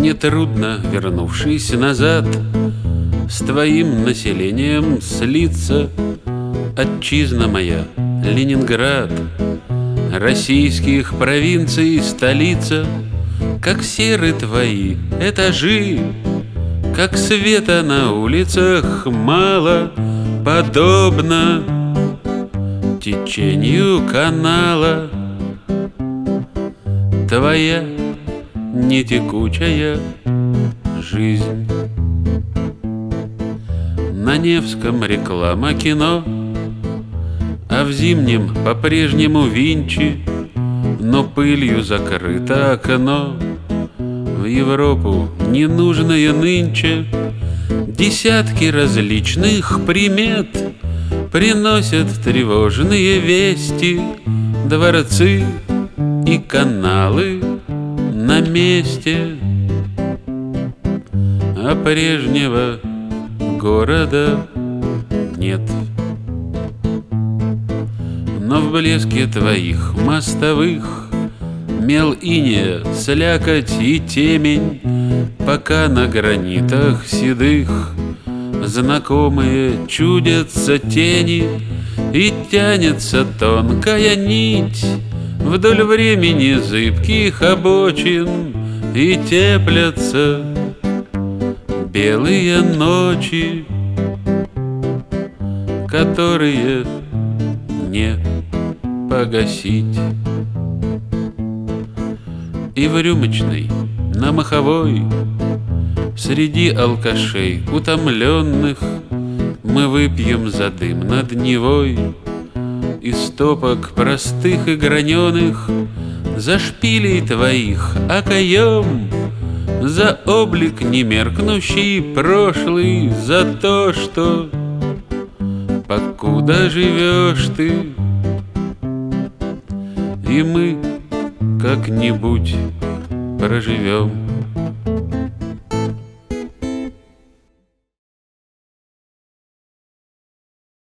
нетрудно, вернувшись назад, с твоим населением слиться. Отчизна моя, Ленинград, российских провинций столица, как серы твои этажи, как света на улицах мало, подобно течению канала. Твоя нетекучая жизнь. На Невском реклама кино, а в Зимнем по-прежнему Винчи, но пылью закрыто окно. В Европу ненужное нынче десятки различных примет приносят тревожные вести. Дворцы и каналы на месте, а прежнего города нет. Но в блеске твоих мостовых мел инея, слякоть и темень, пока на гранитах седых знакомые чудятся тени, и тянется тонкая нить вдоль времени зыбких обочин, и теплятся белые ночи, которые не погасить. И в рюмочной, на Маховой, среди алкашей утомленных, мы выпьем за дым над Невой из стопок простых и граненых, за шпилей твоих окоем, за облик немеркнущий прошлый, за то, что покуда живешь ты, и мы как-нибудь проживем.